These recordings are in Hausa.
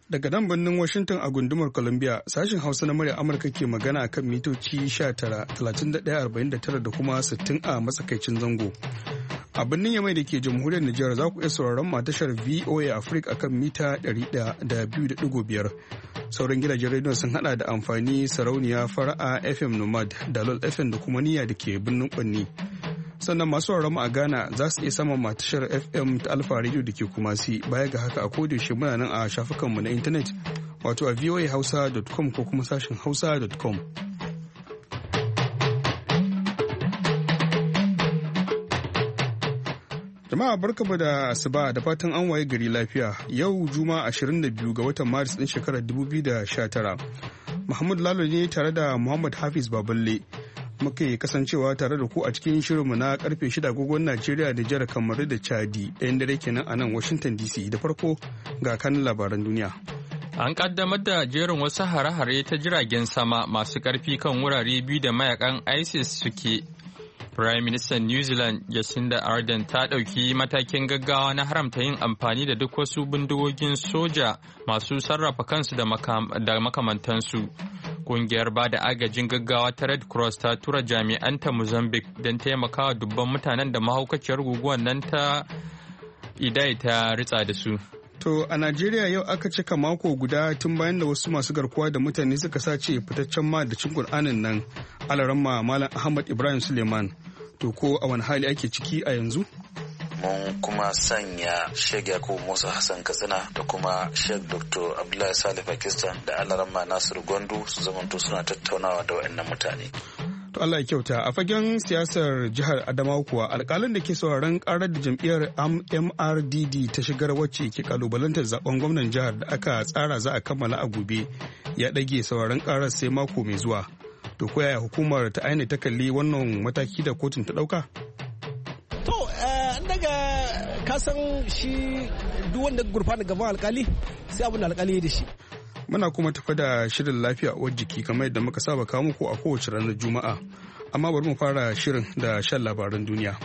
Daga nan birnin Washington a gundumar Columbia, sashen Hausa na murya Amurka ke magana kan mitoci 19, 31, 49 da kuma 60 a matsakaicin zango. A birnin Yamai da ke jamhuriyar Nijar za ku iya sauraron tashar VOA Africa akan mita 102.5. Sauran gidajen rediyon sun hada da amfani sarauniya fara'a FM Nomad, Dalol FM da kuma niyya da ke birnin Kwanni. Sannan masu mu a Ghana za su iya samun tashar FM ta Alfa Radio da ke Kumasi. Baya ga haka a kodayaushe muna nan a shafukanmu na intanet wato a voahausa.com ko kuma sashen hausa.com. Jama'a barkamu da asuba da fatan an waye gari lafiya. Yau Juma'a 22 ga watan Maris din shekarar 2019. Muhammad Lalo ne tare da Muhammad Hafiz Baballe. Muke kasancewa tare da ku a cikin shirinmu na karfe 6 agogon Najeriya da jihar Kamaru da Chadi ɗayan dare kenan a nan Washington DC. Da farko ga kanin labaran duniya. An kaddamar da jerin wasu hare-hare ta jiragen sama masu karfi kan wurare biyu da mayakan ISIS suke. Prime Minister New Zealand Jacinda Ardern ta ɗauki matakin gaggawa na haramta yin amfani da duk wasu bindigogin soja masu sarrafa kansu da makamantansu. Kungiyar ba da agajin gaggawa ta Red Cross ta tura jami'anta Mozambique don taimakawa dubban mutanen da mahaukaciyar guguwar nan ta Idai ta ritsa da su. To a Najeriya yau aka cika mako guda tun bayan da wasu masu garkuwa da mutane suka sace fitaccen madacin Kur'anin nan Alaramma Malam Ahmad Ibrahim Suleiman. To ko a wani hali ake ciki a yanzu? Mun kuma sanya Sheikh Yakubu Musa Hassan Katsina da kuma Sheikh Dr. Abdullahi Salih Pakistan da Alaramma Nasiru Gwandu su zamanto suna tattaunawa da waɗannan mutane. To Allah ya kyauta. A fagen siyasar jihar Adamawa kuwa alƙalin da ke sauraron ƙarar da jam'iyyar MRDD ta shigar wacce ke kalubalantar zaben gwamnan jihar da aka tsara za a kammala a gobe ya ɗage sauraron ƙarar sai mako mai zuwa. To ko yaya hukumar ta aina ta kalli wannan mataki da kotun ta ɗauka? To daga kasan shi duk wanda gurfana gaban alƙali sai abin da alƙali ya da shi. Muna kuma tafi da shirin lafiya uwar jiki kamar yadda muka saba kawo muku a kowace ranar Juma'a. Amma bari mu fara shirin da shan labaran duniya.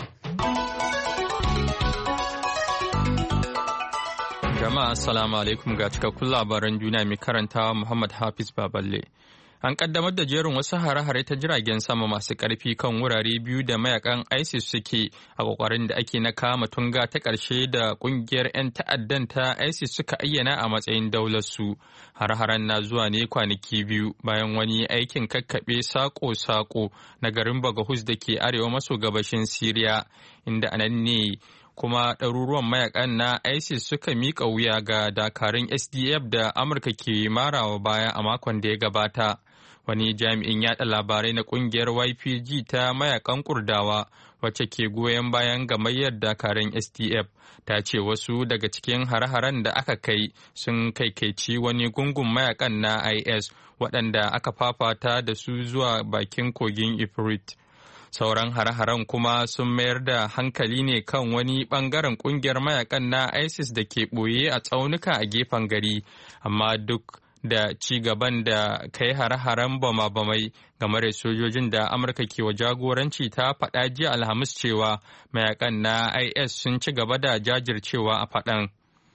Jama'a assalamu alaikum ga cikakkun labaran duniya mai karantawa Muhammad Hafiz Baballe. An kaddamar da jerin wasu hare-hare ta jiragen sama masu ƙarfi kan wurare biyu da mayakan ISIS suke a ƙoƙarin da ake na kama tunga ta ƙarshe da ƙungiyar 'yan ta'addan ta ISIS suka ayyana a matsayin daularsu. Hare-haren na zuwa ne kwanaki biyu bayan wani aikin kakkaɓe saƙo-saƙo na garin Bagahuz da ke arewa maso gabashin Siriya, inda anan ne kuma ɗaruruwan mayakan na ISIS suka miƙa wuya ga dakarun SDF da Amurka ke marawa baya a makon da ya gabata. Wani jami'in yaɗa labarai na ƙungiyar YPG ta mayakan Kurdawa wacce ke goyon bayan gamayyar dakarun SDF ta ce wasu daga cikin hare-haren da aka kai sun kaikaici wani gungun mayakan na IS waɗanda aka fafata da su zuwa bakin kogin Ifrit. Sauran hare-haren kuma sun mayar da hankali ne kan wani bangaren kungiyar mayakan na ISIS da ke ɓoye a tsaunuka a gefen gari, amma duk da ci gaban da kai hare-haren bama-bamai game da sojojin da Amurka ke wa jagoranci ta faɗa jiya Alhamis cewa mayakan na IS sun ci gaba da jajircewa a faɗan.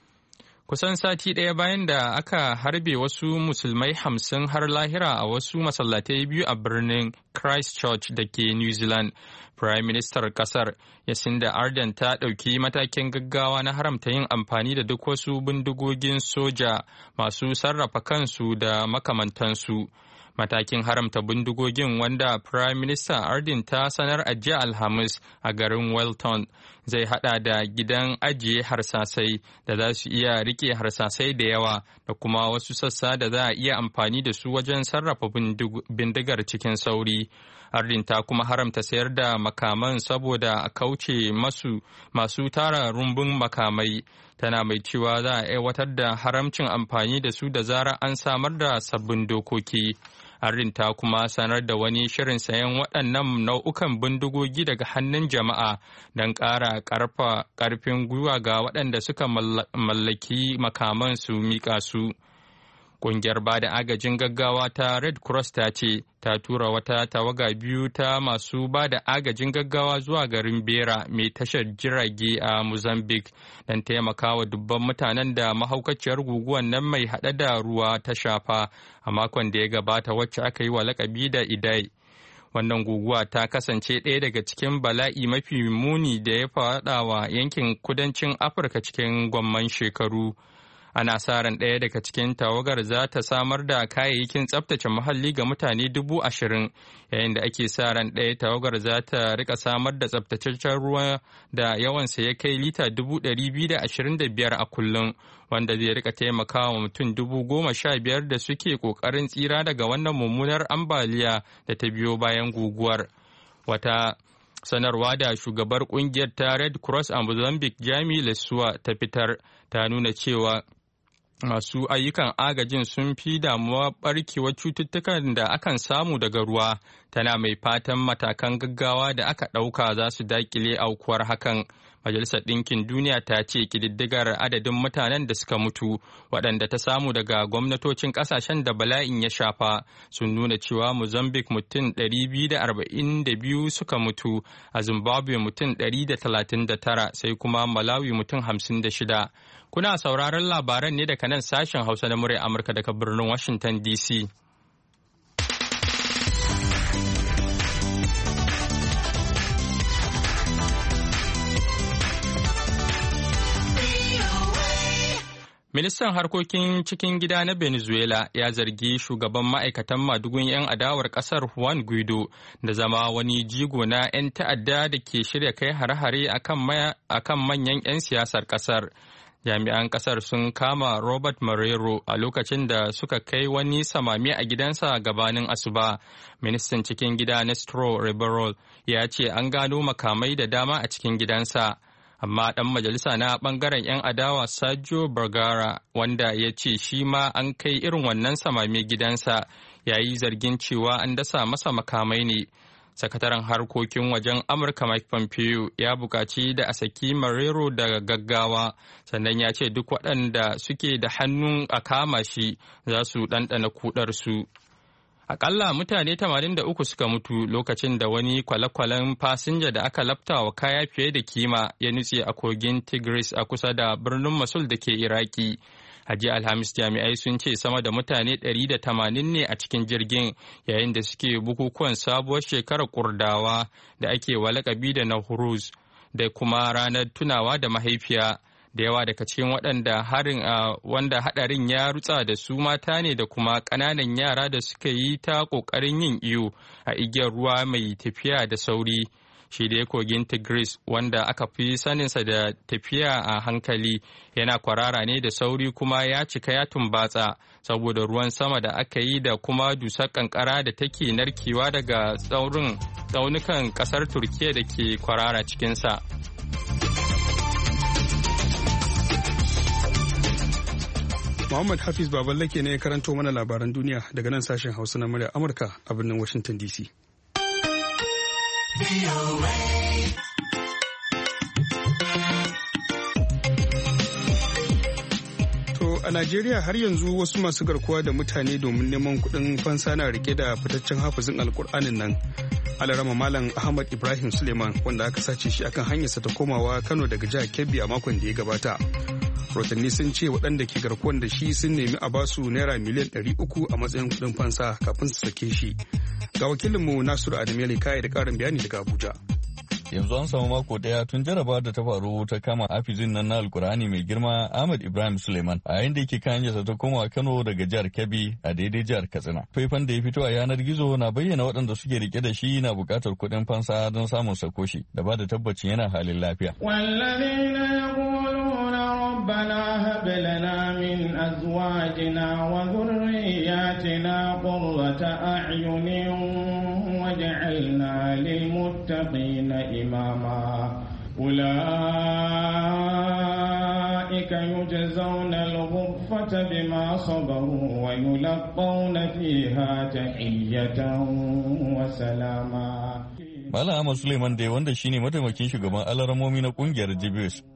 Kusan sati ɗaya bayan da aka harbe wasu musulmai 50 har lahira a wasu masallatai biyu a birnin Christchurch da ke New Zealand, Prime Minister kasar Jacinda Ardern ta ɗauki matakin gaggawa na haramta yin amfani da duk wasu bindigogin soja masu sarrafa kansu da makamantansu. Matakin haramta bindigogin wanda Prime Minister Ardern ta sanar a jiya Alhamis a garin Wellington zai hada da gidan ajiye harsasai da za su iya rike harsasai da yawa da kuma wasu sassa da za a iya amfani da su wajen sarrafa bindigar cikin sauri. Ardern ta kuma haramta sayar da makaman saboda a kauce masu tara rumbun makamai. Tana mai cewa za a aiwatar da haramcin amfani da su da zarar an samar da sabbin dokoki. Ardern ta kuma sanar da wani shirin sayan waɗannan nau'ukan bindigogi daga hannun jama'a don ƙara ƙarfin gwiwa ga waɗanda suka mallaki makaman su miƙa su. Ƙungiyar bada agajin gaggawa ta Red Cross ta ce ta tura wata tawaga biyu ta masu bada agajin gaggawa zuwa garin Beira mai tashar jirage a Mozambique don taimakawa dubban mutanen da mahaukaciyar guguwar nan mai haɗe da ruwa ta shafa a makon da ya gabata wacce aka yi wa lakabi da Idai. Wannan guguwa ta kasance ɗaya daga cikin bala'i mafi muni da ya faɗa wa yankin kudancin Afirka cikin gwamman shekaru. Ana sa ran ɗaya daga cikin tawagar za ta samar da kayayyakin tsaftace muhalli ga mutane 20,000 yayin da ake sa ran ɗaya tawagar za ta rika samar da tsaftataccen ruwa da yawansa ya kai lita 225 a kullum, wanda zai rika taimakawa mutum 15,000 da suke ƙoƙarin tsira daga wannan mummunar ambaliya da ta biyo bayan guguwar. Wata sanarwa da shugabar kungiyar ta Red Cross a Mozambique Jami Lesuwa ta fitar ta nuna cewa masu ayyukan agajin sun fi damuwa barkewar cututtukan da akan samu daga ruwa, tana mai fatan matakan gaggawa da aka ɗauka za su daƙile aukuwar hakan. Majalisar Ɗinkin Duniya ta ce ƙididdigar adadin mutanen da suka mutu waɗanda ta samu daga gwamnatocin ƙasashen da bala'in ya shafa sun nuna cewa Mozambique mutum 242 suka mutu, a Zimbabwe mutum 139 sai kuma Malawi mutum 56. Kuna sauraron labaran ne daga nan sashen Hausa na muryar Amurka daga birnin Washington DC. Ministan harkokin cikin gida na Venezuela ya zargi shugaban ma'aikatan madugun 'yan adawar kasar Juan Guaido da zama wani jigo na 'yan ta'adda da ke shirya kai hare-hare akan manyan 'yan siyasar kasar. Jami'an kasar sun kama Robert Marrero a lokacin da suka kai wani samami a gidansa gabanin asuba. Ministan cikin gida Néstor Ribeiro ya ce an gano makamai da dama a cikin gidansa. Amma ɗan majalisa na ɓangaren 'yan adawa Sergio Vergara, wanda ya ce shi ma an kai irin wannan samame gidansa, ya yi zargin cewa an dasa masa makamai ne. Sakataren harkokin wajen Amurka Mike Pompeo ya buƙaci da a saki Marrero daga gaggawa, sannan ya ce duk waɗanda suke da hannun a kama shi za su ɗanɗana kuɗarsu. Akalla mutane 83 suka mutu lokacin da wani kwale-kwalen fasinja da aka lafta wa kaya fiye da kima ya nutse a kogin Tigris a kusa da birnin Mosul da ke Iraki. A jiya Alhamis jami'ai sun ce sama da mutane 180 ne a cikin jirgin yayin da suke bukukuwan sabuwar shekarar Kurdawa da ake wa lakabi da Nowruz da kuma ranar tunawa da mahaifiya. Da yawa daga cikin wanda hadarin ya rutsa da su mata ne da kuma ƙananan yara da suka yi ta ƙoƙarin yin iyo a igiyar ruwa mai tafiya da sauri. Shi da kogin Tigris, wanda aka fi saninsa da tafiya a hankali, yana kwarara ne da sauri kuma ya cika ya tumbatsa saboda ruwan sama da aka yi da kuma dusar kankara da take narkewa daga tsaunukan ƙasar Turkiya da ke kwarara cikinsa. Muhammad Hafiz Baballake ne ya karanto mana labaran duniya daga nan sashen Hausa na murya Amurka a birnin Washington DC. To a Najeriya har yanzu wasu masu garkuwa da mutane domin neman kuɗin fansa na rike da fitaccen hafizin Alkur'anin nan. Alarama Malam Ahmad Ibrahim Suleiman, wanda aka sace shi akan hanyarsa ta komawa Kano daga jihar Kebbi a makon da ya gabata. Rotanni sun ce waɗanda ke garkuwan da shi sun nemi a basu naira miliyan 300 a matsayin kuɗin fansa kafin su sake shi. Ga wakilinmu Nasiru Adamu Kaya da ƙarin bayani daga Abuja. Yanzu an samu mako daya tun jaraba da ta faru ta kama hafizin nan na Alkur'ani mai girma Ahmad Ibrahim Suleiman a yayin da yake kan hanyarsa ta koma Kano daga jihar Kebbi a daidai jihar Katsina. Faifan da ya fito a yanar gizo na bayyana waɗanda suke rike da shi na buƙatar kuɗin fansa don samun sakoshi da ba da tabbacin yana halin lafiya. ربنا هب لنا من أزواجنا وذرياتنا قرة أعين واجعلنا للمتقين إماما أولئك يجزون الغرفة بما صبروا ويلقون فيها تحية وسلاما. Malam Ahmad Suleiman dai wanda shine mataimakin shugaban alaramomi na kungiyar Jibris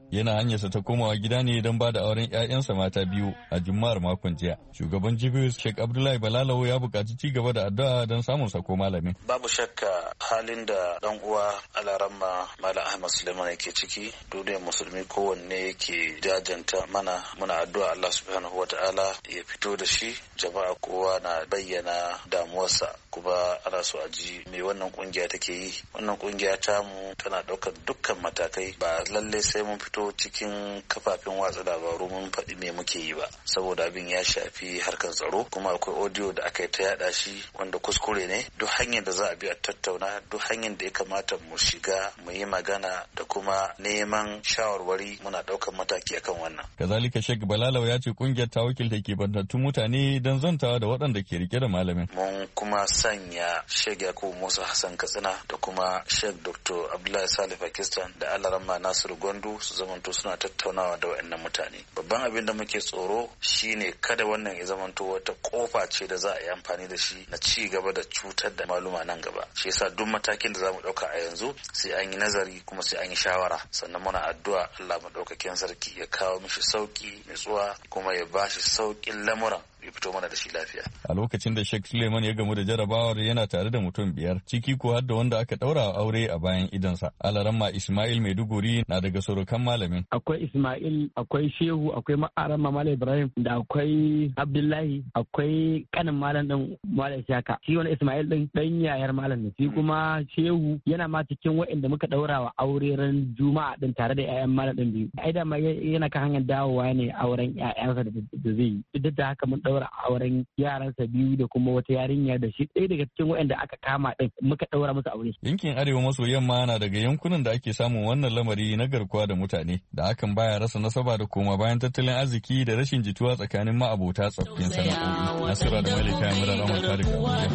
yana hanyarsa ta komawa gida ne don ba da auren 'ya'yansa mata biyu a Juma'ar makon jiya. Shugaban Jibius Sheikh Abdullahi Balalawo ya buƙaci ci gaba da addu'a don samun sako malamin. Babu shakka halin da dan uwa Alaramma Malam Ahmad Suleiman yake ciki, duniyar musulmi kowanne yake jajanta mana, muna addu'a Allah subhanahu wata'ala ya fito da shi. Jama'a kowa na bayyana damuwarsa, kuma ana so a ji me wannan kungiya take yi. Wannan kungiya tamu tana ɗaukar dukkan matakai, ba lallai sai mun fito cikin kafafen watsa labaru mun faɗi me muke yi ba, saboda abin ya shafi harkar tsaro, kuma akwai audio da aka yi ta yada shi wanda kuskure ne. Duk hanyar da za a bi a tattauna, duk hanyar da ya kamata mu shiga mu yi magana da kuma neman shawarwari, muna ɗaukar mataki akan wannan. Kazalika Sheikh Balalaw ya ce kungiyar ta wakilta ke bantattun mutane don zantawa da waɗanda ke rike da malamin. Mun kuma sanya Sheikh Yakubu Musa Hassan Katsina da kuma Sheikh Dr. Abdullahi Salih Pakistan da Alaramma Nasiru Gwandu su zamanto suna tattaunawa da waɗannan mutane. Babban abin da muke tsoro shine kada wannan ya zamanto wata kofa ce da za a yi amfani da shi na ci gaba da cutar da maluma nan gaba. Shi yasa duk matakin da za mu ɗauka a yanzu sai an yi nazari kuma sai an yi shawara, sannan muna addu'a Allah maɗaukakin sarki ya kawo mishi sauki nutsuwa kuma ya bashi saukin lamuran ya fito mana da shi lafiya. A lokacin da Sheikh Suleiman ya gamu da jarabawar yana tare da mutum 5, ciki ko har da wanda aka daura aure a bayan idansa. Alaramma Ismail Maiduguri na daga surukan malamin. Akwai Ismail, akwai Shehu, akwai Alaramma Malam Ibrahim, da akwai Abdullahi, akwai kanin malam din Malam Shaka. Shi wani Ismail din dan yayar malam ne. Shi kuma Shehu yana ma cikin waɗanda muka daura wa aure ran Juma'a din tare da 'ya'yan malam din biyu. Ai da ma yana kan hanyar dawowa ne auren 'ya'yansa da zai yi. Duk da haka mun daura auren yaransa biyu da kuma wata yarinya da shi ɗaya daga cikin waɗanda aka kama ɗin muka ɗaura musu aure. Yankin arewa maso yamma na daga yankunan da ake samun wannan lamari na garkuwa da mutane da hakan baya rasa nasaba da koma bayan tattalin arziki da rashin jituwa tsakanin ma'abota tsaffin sana'o'i. Nasira da Malika Murar Amurka da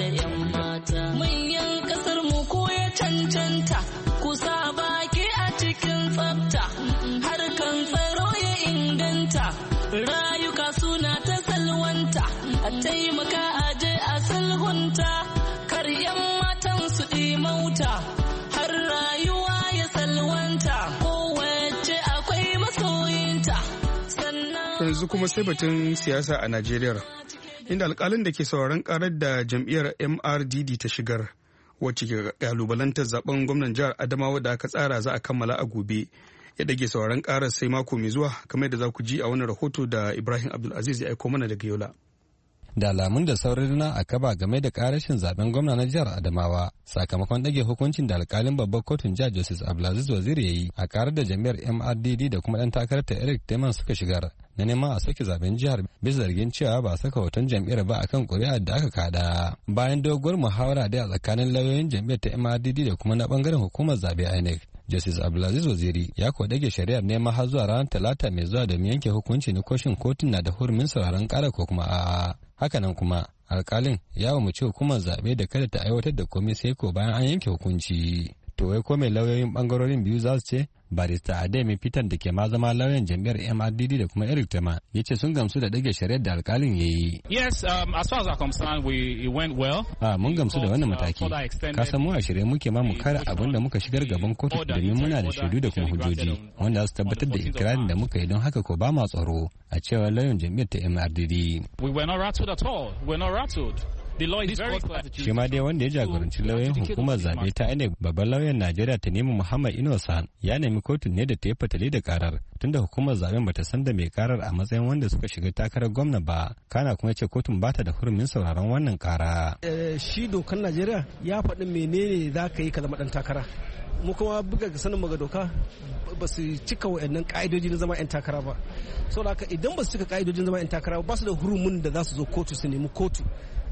Abuja. Manyan kasar mu ko ya cancanta kusa baki a cikin tsafta harkan tsaro ya inganta rayuka suna ta salwanta a taimaka a je a sulhunta kar 'yan matan su mauta har rayuwa ya salwanta kowace akwai masoyinta. Yanzu kuma sai batun siyasa a Najeriya, inda alkalin da ke sauraron karar da jam'iyyar MRDD ta shigar wacce ke kalubalantar zaben gwamnan jihar Adamawa da aka tsara za a kammala a gobe ya dage sauraron karar sai mako mai zuwa, kamar da za ku ji a wani rahoto da Ibrahim Abdulaziz ya aiko mana daga Yola. Da alamun da saurarina a kaba game da karashin zaben gwamna na jihar Adamawa sakamakon dage hukuncin da alkalin babbar kotun jihar Justice Abdulaziz Waziri ya yi a karar da jami'ar MRDD da kuma dan takarar ta Eric Teman suka shigar na neman a sake zaben jihar bisa zargin cewa ba a saka hoton jam'iyyar ba akan ƙuri'ar da aka kada. Bayan doguwar muhawara da a tsakanin lauyoyin jam'iyyar ta MRDD da kuma na bangaren hukumar zabe INEC, Justice Abdulaziz Waziri ya kuwa dage shari'ar nema har zuwa ranar Talata mai zuwa domin yanke hukunci na koshin kotun na da hurumin sauraron ƙara ko kuma a'a. Hakanan kuma alkalin ya umarci hukumar zaɓe da kada ta aiwatar da komai sai ko bayan an yanke hukunci. To wai ko mai lauyoyin bangarorin biyu za su ce? Barista Ademi Peter da ke ma zama lauyan jam'iyyar MRDD da kuma Eric Tema ya ce sun gamsu da dage shari'ar da alkalin ya yi. Yes, as far as I'm concerned, it went well. Mun gamsu da wannan mataki. Ka san mu a shirye muke ma mu kare abin da muka shigar gaban kotu domin muna da shaidu da kuma hujjoji wanda su tabbatar da ikirarin da muka yi, don haka ko ba ma tsaro, a cewar lauyan jam'iyyar ta MRDD. We were not rattled at all. We were not rattled. Shi ma dai wanda ya jagoranci lauyan hukumar zabe ta INEC babban lauyan Najeriya Tanimu Muhammad Inosan ya nemi kotun ne da ta yi fatali da karar tunda hukumar zaben bata san da mai karar a matsayin wanda suka shiga takarar gwamna ba, kana kuma ce kotun bata da hurumin sauraron wannan kara. Shi dokar Najeriya ya faɗi menene za ka yi ka zama ɗan takara. Mu kuma buga sanin maga doka ba su cika wa'annan ka'idoji na zama 'yan takara ba. Saboda haka idan ba su cika ka'idojin zama 'yan takara ba su da hurumin da za su zo kotu su nemi kotu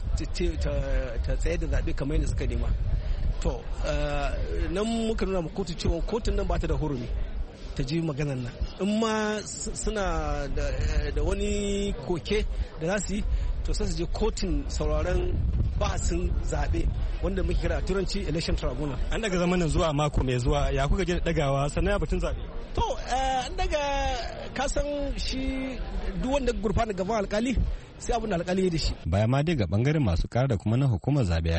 ta tsaye da zaɓe kamar yadda suka nema. To nan muka nuna ma kotu cewa kotun nan ba ta da hurumi ta ji maganar nan. In ma suna da wani koke da za su yi, to sai su je kotun sauraron bahasin zaɓe wanda muke kira a turanci election tribunal. An daga zamanin zuwa mako mai zuwa, ya kuka je dagawa sannan batun zaɓe? To an daga kasan shi duk wanda gurfana gaban alkali sai abin da alkali ya da shi. Baya ma dai ga bangaren masu kara da kuma na hukumar zabe INEC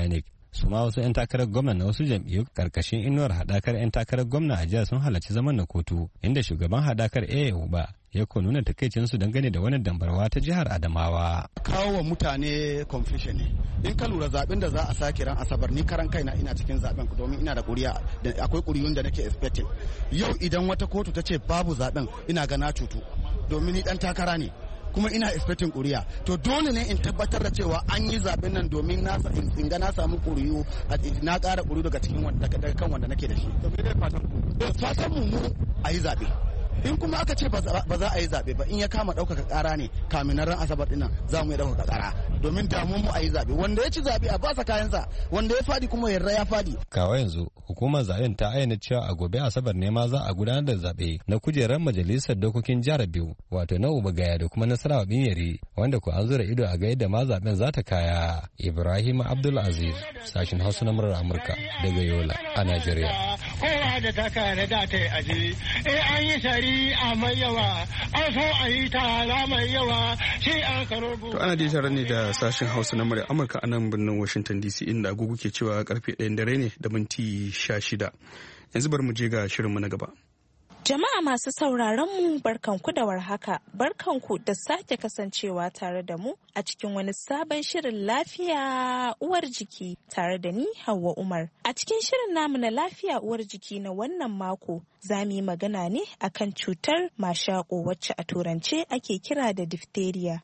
su ma wasu 'yan takarar gwamna na wasu jam'iyyu karkashin inuwar haɗakar 'yan takarar gwamna a jihar sun halarci zaman na kotu inda shugaban haɗakar Uba ya ko nuna takaicinsu dangane da wannan dambarwa ta jihar Adamawa. Kawo wa mutane confusion ne. In ka lura zaben da za a sake ran Asabar ni karan kaina ina cikin zaben domin ina da kuriya akwai kuriyun da nake expecting. Yau idan wata kotu ta ce babu zaben ina ga na cutu domin ni dan takara ne. Kuma ina expecting kuriya to dole ne in tabbatar da cewa an yi zaben nan domin in ga na samu kuriyu na ƙara kuriyu daga kan wanda nake da shi fatan mu a yi zabe in kuma aka ce ba za a yi zabe ba in ya kama ɗaukaka ƙara ne kamin ran Asabar ɗin nan za mu yi ɗaukaka ƙara domin damun mu a yi zabe wanda ya ci zabe a basa kayansa wanda ya fadi kuma yarda ya fadi. Kawo yanzu hukumar zaben ta ayyana cewa a gobe Asabar ne ma za a gudanar da zabe na kujerar majalisar dokokin jihar biyu wato na Ubagaya da kuma Nasarawa Binyeri wanda ko an zura ido a ga yadda ma zaben za ta kaya. Ibrahim Abdul Aziz sashin Hausa na murar Amurka daga Yola a Najeriya. Kowa da ta kare da ta yi aji an yi shari'a mai yawa an so a yi tara mai yawa shi an karo. To ana dai tare ne da sashen Hausa na murar Amurka a nan birnin Washington DC inda agogo ke cewa karfe 1 dare ne da minti 16. Yanzu bari mu je ga shirinmu na gaba. Jama'a masu sauraron mu barkanku da warhaka, barkanku da sake kasancewa tare da mu a cikin wani sabon shirin lafiya uwar jiki tare da ni Hauwa Umar. A cikin shirin namu na lafiya uwar jiki na wannan mako za mu yi magana ne akan cutar mashaƙo wacce a turance ake kira da diphtheria.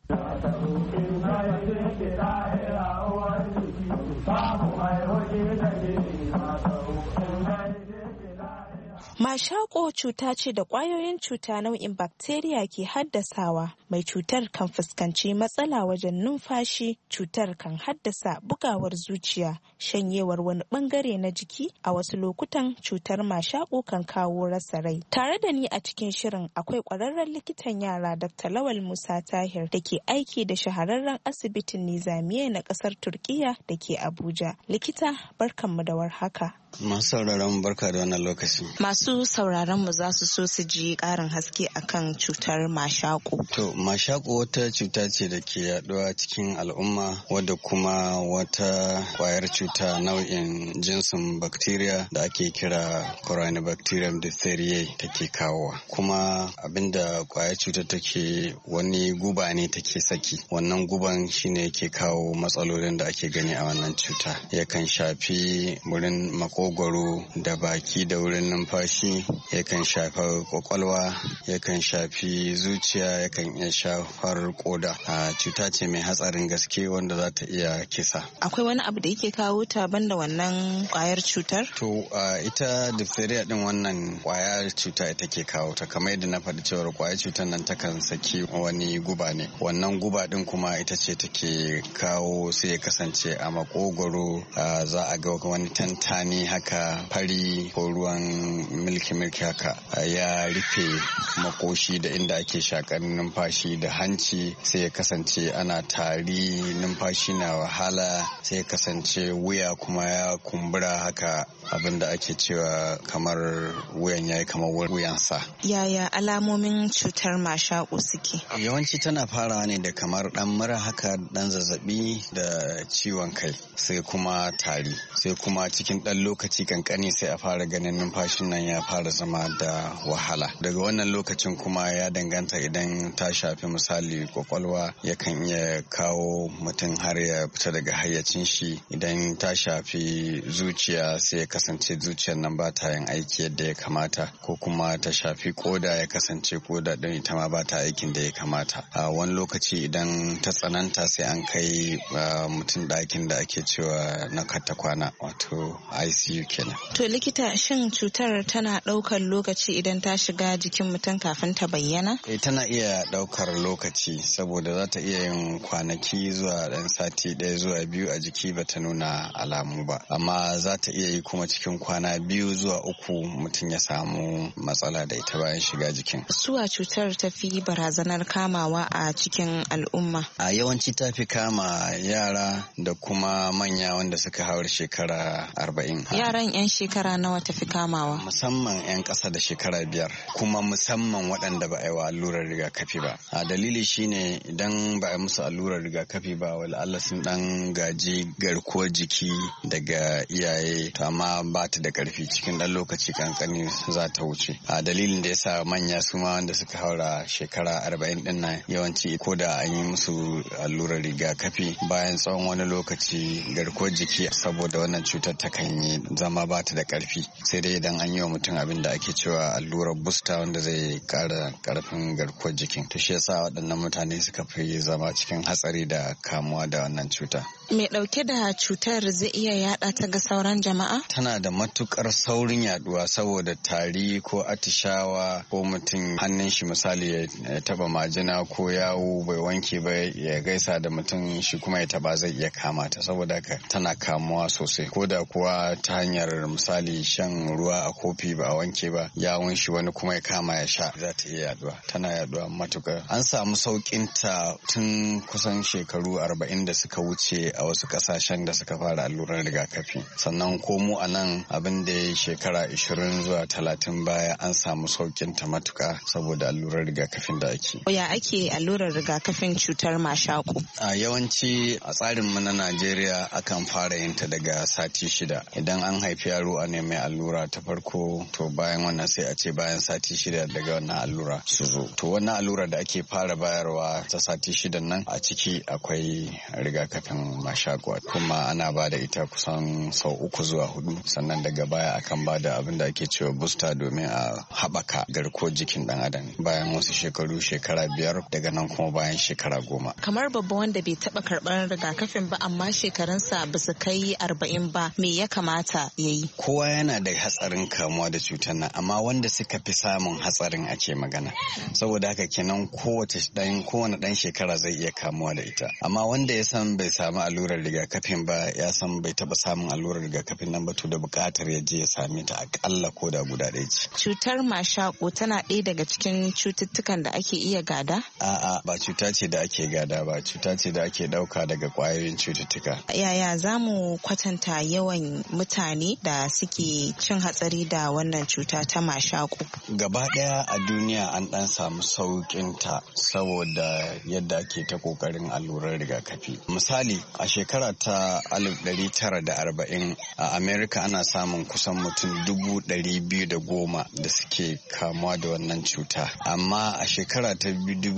Mashaƙo cuta ce da ƙwayoyin cuta nau'in bakteriya ke haddasawa. Mai cutar kan fuskanci matsala wajen numfashi, cutar kan haddasa bugawar zuciya, shanyewar wani bangare na jiki, a wasu lokutan cutar mashaƙo kan kawo rasa rai. Tare da ni a cikin shirin akwai ƙwararren likitan yara Dr. Lawal Musa Tahir da ke aiki da shahararren asibitin Nizamiye na ƙasar Turkiya da ke Abuja. Likita, barkanmu da warhaka. Masu sauraron barka da wannan lokaci. Masu sauraron mu za su so su ji ƙarin haske akan cutar mashaƙo. To, mashaƙo wata cuta ce da ke yaduwa cikin al'umma wadda kuma wata ƙwayar cuta nau'in jinsin bacteria da ake kira Corynebacterium diphtheriae take kawowa. Kuma abinda ƙwayar cuta take wani guba ne take saki. Wannan guban shine yake kawo matsalolin da ake gani a wannan cuta. Yakan shafi wurin makogwaro da baki da wurin numfashi, yakan shafi kwakwalwa, yakan shafi zuciya, yakan iya shafar koda. Cuta ce mai hatsarin gaske wanda za ta iya kisa. Akwai wani abu da yake kawo ta banda wannan kwayar cutar? To ita diphtheria din wannan kwayar cuta ita ke kawo ta, kamar yadda na faɗi cewar kwayar cutar nan takan saki wani guba ne. Wannan guba din kuma ita ce take kawo sai ya kasance a makogwaro za a ga wani tantani haka fari ko ruwan milki haka ya rufe makoshi da inda ake shakar numfashi da hanci, sai ya kasance ana tari, numfashi na wahala, sai ya kasance wuya kuma ya kumbura haka, abinda ake cewa kamar wuyan yayi kamar wuyansa. Yaya alamomin cutar mashaƙo suke? Yawanci tana farawa ne da kamar dan mura haka, dan zazzabi da ciwon kai, sai kuma tari, sai kuma cikin dan lokaci kankani sai a fara ganin numfashin nan ya fara zama da wahala. Daga wannan lokacin kuma ya danganta, idan ta shafi misali kwakwalwa yakan iya kawo mutum har ya fita daga hayyacin shi. Idan ta shafi zuciya sai ya kasance zuciyar nan ba ta yin aiki yadda ya kamata, ko kuma ta shafi koda ya kasance koda din ita ma ba ta aikin da ya kamata. A wani lokaci idan ta tsananta sai an kai mutum ɗakin da ake cewa na katta kwana, wato ICU kenan. To likita, shin cutar tana ɗaukar lokaci idan ta shiga jikin mutum kafin ta bayyana? Tana iya ɗaukar lokaci, saboda za ta iya yin kwanaki zuwa ɗan sati 1 zuwa 2 a jiki ba ta nuna alamu ba, amma za ta iya yi kuma cikin kwana 2 zuwa 3 mutum ya samu matsala da ita bayan shiga jikin. Suwa cutar ta fi barazanar kamawa a cikin al'umma? A yawanci ta fi kama yara da kuma manya wanda suka haura shekara 40. Yaran 'yan shekara nawa ta fi kamawa? Musamman 'yan ƙasa da shekara 5, kuma musamman waɗanda ba a yi wa allurar rigakafi ba. A dalili shine idan ba a musu allurar rigakafi ba wala Allah sun dan gaji garkuwar jiki daga iyaye to amma ba ta da karfi cikin dan lokaci kankani za ta wuce. A dalilin da yasa manya su ma wanda suka haura shekara 40 din nan yawanci ko da an yi musu allurar rigakafi bayan tsawon wani lokaci garkuwar jiki saboda wannan cutar ta kan yi zama ba ta da karfi sai dai idan an yi wa mutum abin da ake cewa allurar booster wanda zai kara karfin garkuwar jikin. To shi yasa waɗannan mutane suka fi zama cikin hatsari da kamuwa da wannan cuta. Mai ɗauke da cutar zai iya yada ta ga sauran jama'a? Tana da matukar saurin yaduwa saboda tari ko atishawa ko mutum hannun shi misali ya taba majina ko yawo bai wanke ba ya gaisa da mutum shi kuma ya taba zai iya kama ta saboda haka tana kamuwa sosai ko da kuwa ta hanyar misali shan ruwa a kofi ba a wanke ba yawon shi wani kuma ya kama ya sha za ta iya yaduwa. Tana yaduwa matukar. An samu saukin ta tun kusan shekaru 40 da suka wuce a wasu kasashen da suka fara allurar rigakafi sannan ko mu a nan abin da ya shekara 20 zuwa 30 baya an samu saukin ta matuka saboda allurar rigakafin da ake. Ya ake allurar rigakafin cutar mashaƙo? A yawanci a tsarin mu na Najeriya akan fara yin ta daga sati 6 idan an haifi yaro a nemi allura ta farko to bayan wannan sai a ce bayan sati 6 daga wannan allura su zo. To wannan allura da ake fara bayarwa ta sati 6 nan a ciki akwai rigakafin mashaƙo kuma ana ba da ita kusan sau 3 zuwa 4 sannan daga baya akan ba da abin da ake cewa booster domin a haɓaka garkuwar jikin ɗan adam bayan wasu shekara 5 daga nan kuma bayan shekara 10. Kamar babba wanda bai taɓa karɓar rigakafin ba amma shekarunsa ba su kai 40 ba me ya kamata ya yi? Kowa yana da hatsarin kamuwa da cutar nan amma wanda suka fi samun hatsarin ake magana saboda haka kenan kowane ɗan shekara zai iya kamuwa da ita amma wanda ya san bai samu allurar rigakafin ba ya san bai taɓa samun allurar rigakafin nan ba to da buƙatar ya je ya same ta akalla ko da guda ɗaya ce. Cutar mashaƙo tana ɗaya daga cikin cututtukan da ake iya gada? A'a ba cuta ce da ake gada ba cuta ce da ake ɗauka daga ƙwayoyin cututtuka. Yaya za mu kwatanta yawan mutane da suke cin hatsari da wannan cuta ta mashaƙo? Gaba ɗaya a duniya an ɗan samu sauƙin ta saboda yadda ake ta ƙoƙarin allurar rigakafi. Misali a shekara ta 1940 a Amerika ana samun kusan mutum 210,000 da suke kamuwa da wannan cuta amma a shekara ta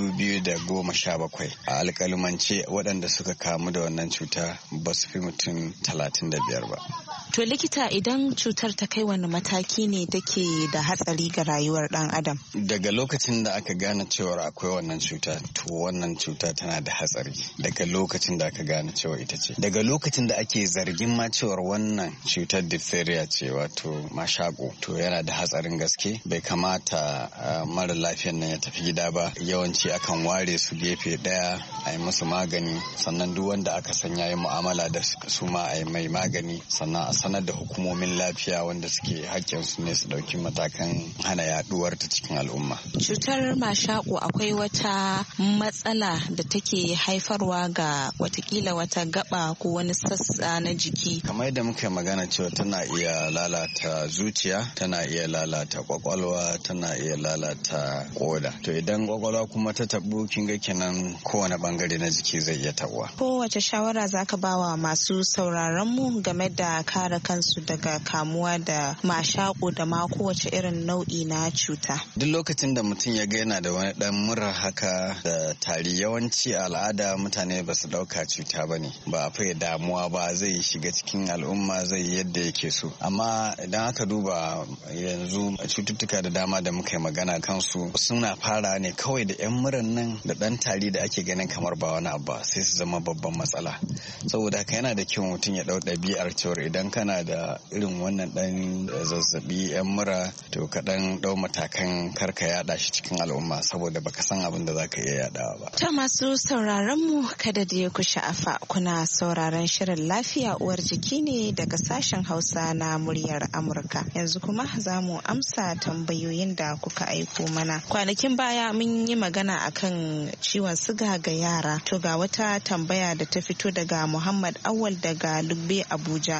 2017 a alƙalumance waɗanda suka kamu da wannan cuta ba su fi mutum 35 ba. To likita idan cutar ta kai wani mataki ne take da hatsari ga rayuwar ɗan adam? Daga lokacin da aka gane cewar akwai wannan cuta to wannan cuta tana da hatsari daga lokacin da aka gane cewa ita ce. Daga lokacin da ake zargin ma cewar wannan cutar diphtheria ce wato mashaƙo to yana da hatsarin gaske bai kamata mara lafiyan nan ya tafi gida ba yawanci akan ware su gefe ɗaya a yi musu magani sannan duk wanda aka san yayi mu'amala da su ma a yi mai magani sannan a sanar da hukumomin lafiya wanda suke hakkin su ne su ɗauki matakan hana yaduwar ta cikin al'umma. Cutar mashaƙo akwai wata matsala da take haifarwa ga watakila wata gaba ko wani sassa na jiki. Kamar yadda muka magana cewa tana iya lalata zuciya, tana iya lalata kwakwalwa, tana iya lalata koda. To idan kwakwalwa kuma ta tabu kin ga kenan kowane bangare na jiki zai iya tabuwa. Kowace shawara zaka bawa masu sauraron mu game da kare kansu daga kamuwa da mashaƙo da ma kowace irin nau'i na cuta? Duk lokacin da mutum ya ga yana da wani dan mura haka da tari yawanci al'ada mutane ba su dauka cuta ba ne ba a fiye damuwa ba zai shiga cikin al'umma zai yi yadda yake so amma idan aka duba yanzu cututtuka da dama da muka yi magana kansu suna fara ne kawai da yan muran nan da dan tari da ake ganin kamar ba wani abu sai su zama babban matsala saboda haka yana da kyau mutum ya dau ɗabi'ar cewar idan kana da irin wannan dan zazzabi yan mura to ka dan dau matakan karka yada shi cikin al'umma saboda baka san abin da zaka iya yadawa ba. Ta masu sauraron mu kada da ku sha'afa kuna sauraron shirin lafiya uwar jiki ne daga sashen Hausa na muryar Amurka. Yanzu kuma za mu amsa tambayoyin da kuka aiko mana. Kwanakin baya mun yi magana akan ciwon siga ga yara. To ga wata tambaya da ta fito daga Muhammad Awal daga Lugbe Abuja. Ya ce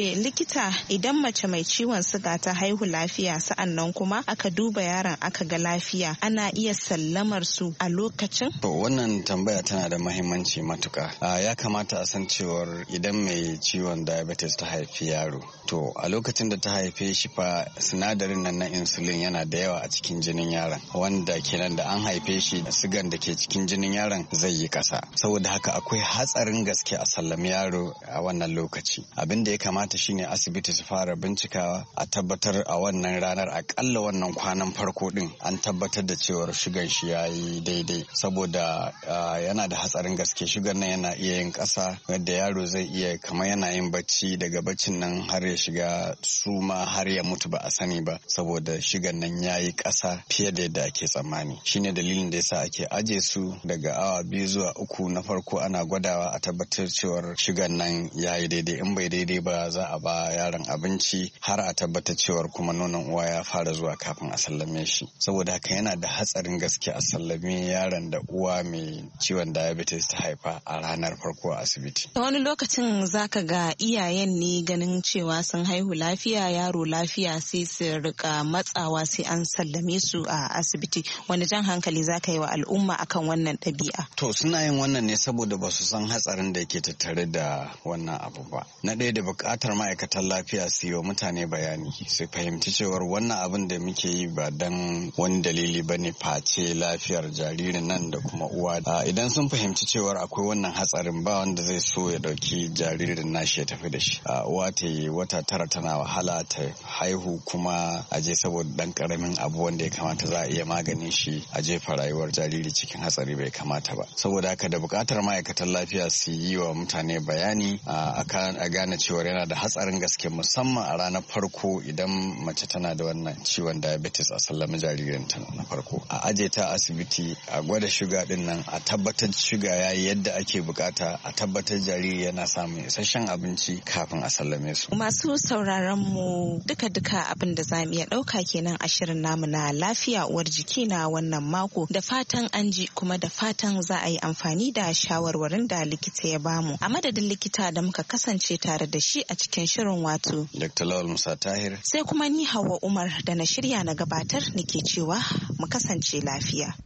ce likita idan mace mai ciwon suga ta haihu lafiya sa'annan kuma aka duba yaron aka ga lafiya ana iya sallamar su a lokacin? To wannan tambaya tana da mahimmanci matuka. Ya kamata a san cewar idan mai ciwon diabetes ta haifi yaro, to a lokacin da ta haife shi fa sinadarin nan na insulin yana da yawa a cikin jinin yaron, wanda kenan da an haife shi sigan da ke cikin jinin yaron zai yi kasa. Saboda haka akwai hatsarin gaske a sallami yaro a wannan lokaci. Abin da ya kamata shine asibiti su fara bincikawa a tabbatar a wannan ranar akalla wannan kwanan farko din an tabbatar da cewar shugan shi ya yi daidai, saboda yana da hatsarin gaske. Shugan nan yana iya yin kasa yadda yaro zai iya kamar yana yin bacci, daga baccin nan har ya shiga suma har ya mutu ba a sani ba, saboda shugan nan ya yi kasa fiye da yadda ake tsammani. Shine dalilin da yasa ake aje su daga awa 2 zuwa 3 na farko ana gwadawa a tabbatar cewar shugan nan ya yi daidai. In bai daidai ba za a ba yaron abinci har a tabbatar cewar kuma nonon uwa ya fara zuwa kafin a sallame shi. Saboda haka yana da hatsarin gaske a sallame yaron da uwa mai ciwon diabetes ta haifa a ranar farko a asibiti. Wani lokacin zaka ga iyayen ne ganin cewa sun haihu lafiya, yaro lafiya, sai su rika matsawa sai an sallame su a asibiti. Wani jan hankali zaka yi wa al'umma akan wannan ɗabi'a? To suna yin wannan ne saboda ba su san hatsarin da yake tattare da wannan abu ba. Na ɗaya da buƙatar ma'aikatan lafiya su yi wa mutane bayani, su fahimci cewar wannan abin da muke yi ba dan wani dalili ba ne face lafiyar jaririn nan da kuma uwa. Idan sun fahimci cewar akwai wannan hatsarin, ba wanda zai so ya ɗauki jaririn nashi ya tafi da shi. Uwa ta yi wata 9 tana wahala ta haihu kuma a je saboda dan karamin abu wanda ya kamata za a iya maganin shi a jefa rayuwar jariri cikin hatsari bai kamata ba. Saboda haka da buƙatar ma'aikatan lafiya su yi wa mutane bayani a gane cewar yana da hatsarin gaske, musamman a ranar farko idan mace tana da wannan ciwon diabetes a sallami jaririnta na farko. A aje ta asibiti a gwada shuga din nan, a tabbatar shuga yayi yadda ake bukata, a tabbatar jariri yana samun isasshen abinci kafin a sallame su. Masu sauraron mu duka abin da za mu iya ɗauka kenan a shirin namu na lafiya uwar jiki na wannan mako. Da fatan an ji kuma da fatan za a yi amfani da shawarwarin da likita ya bamu. A madadin likita da muka kasance tare da shi a cikin shirin, wato Dr. Lawal Musa Tahir, sai kuma ni Hauwa Umar da na shirya na gabatar nake cewa mu kasance lafiya.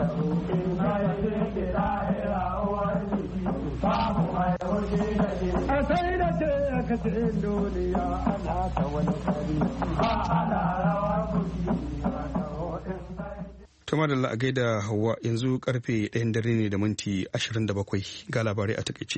Tuma da la'agai da Hauwa, yanzu karfe 1 dare ne da minti 27 ga labarai a takaice.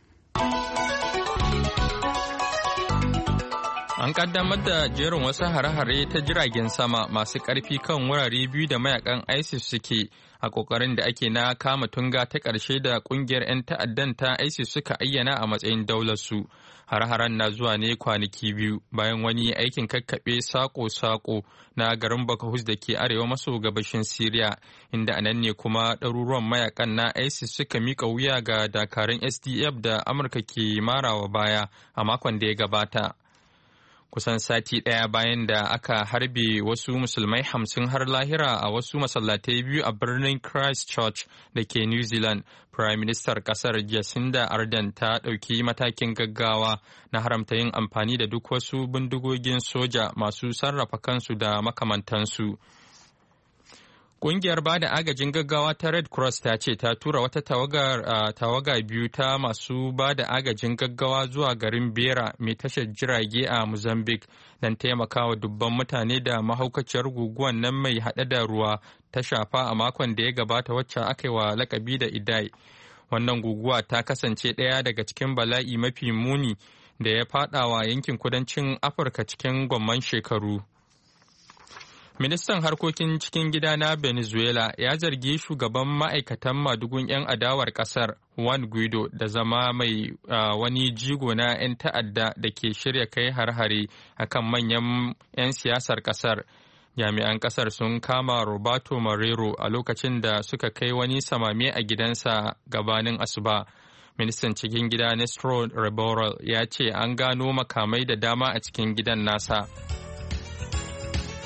An kaddamar da jerin wasu hare-hare ta jiragen sama masu ƙarfi kan wurare biyu da mayakan ISIS suke a ƙoƙarin da ake na kama tunga ta ƙarshe da ƙungiyar 'yan ta'addan ta ISIS suka ayyana a matsayin daularsu. Hare-haren na zuwa ne kwanaki biyu bayan wani aikin kakkaɓe sako-sako na garin Bakahus da ke arewa maso gabashin Siriya, inda a nan ne kuma ɗaruruwan mayakan na ISIS suka mika wuya ga dakarun SDF da Amurka ke marawa baya a makon da ya gabata. Kusan sati ɗaya bayan da aka harbe wasu musulmai 50 har lahira a wasu masallatai biyu a birnin Christchurch da ke New Zealand, Prime Minister ƙasar Jacinda Ardern ta ɗauki matakin gaggawa na haramta yin amfani da duk wasu bindigogin soja masu sarrafa kansu da makamantansu. Ƙungiyar bada agajin gaggawa ta Red Cross ta ce ta tura wata tawaga biyu ta masu bada agajin gaggawa zuwa garin Beira mai tashar jirage a Mozambique don taimakawa dubban mutane da mahaukaciyar guguwan nan mai haɗe da ruwa ta shafa a makon da ya gabata, wacce aka yi wa lakabi da Idai. Wannan guguwa ta kasance ɗaya daga cikin bala'i mafi muni da ya faɗawa yankin kudancin Afirka cikin gwamman shekaru. Ministan harkokin cikin gida na Venezuela ya zargi shugaban ma'aikatan madugun 'yan adawar kasar Juan Guaido da zama mai wani jigo na 'yan ta'adda da ke shirya kai har-hare akan manyan 'yan siyasar kasar. Jami'an kasar sun kama Roberto Marrero a lokacin da suka kai wani samame a gidansa gabanin asuba. Ministan cikin gida Néstor Rebelo ya ce an gano makamai da dama a cikin gidan nasa.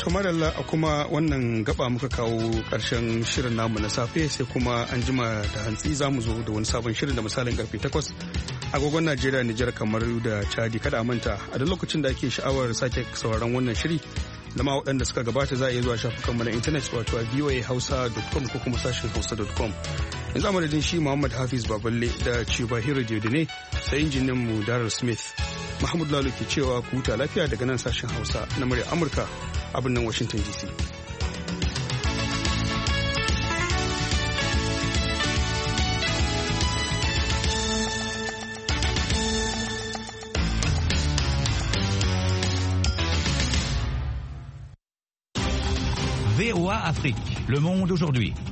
To madalla a kuma wannan gaba muka kawo ƙarshen shirin namu na safe sai kuma an jima da hantsi za mu zo da wani sabon shirin da misalin karfe 8 agogon Najeriya, Nijar, Kamaru da Chadi. Kada a manta a duk lokacin da ake sha'awar sake sauraron wannan shiri da ma waɗanda suka gabata za a iya zuwa shafukanmu na intanet wato a voahausa.com ko kuma sashin hausa.com. Yanzu a madadin shi Muhammad Hafiz Baballe da Chibahiro Diodine sai injinin mu Daryl Smith. Mahmud Lalo ke cewa ku huta lafiya daga nan sashen Hausa na murya Amurka a birnin Washington DC. VOA Afrique, le monde aujourd'hui.